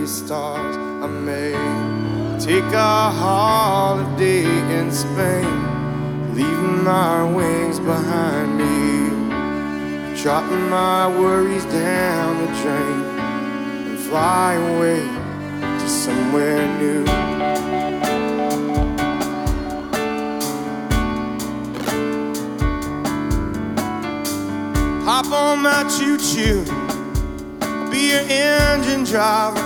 these stars I made. Take a holiday in Spain, leaving my wings behind me, dropping my worries down the drain and fly away to somewhere new. Hop on my choo-choo, I'll be your engine driver.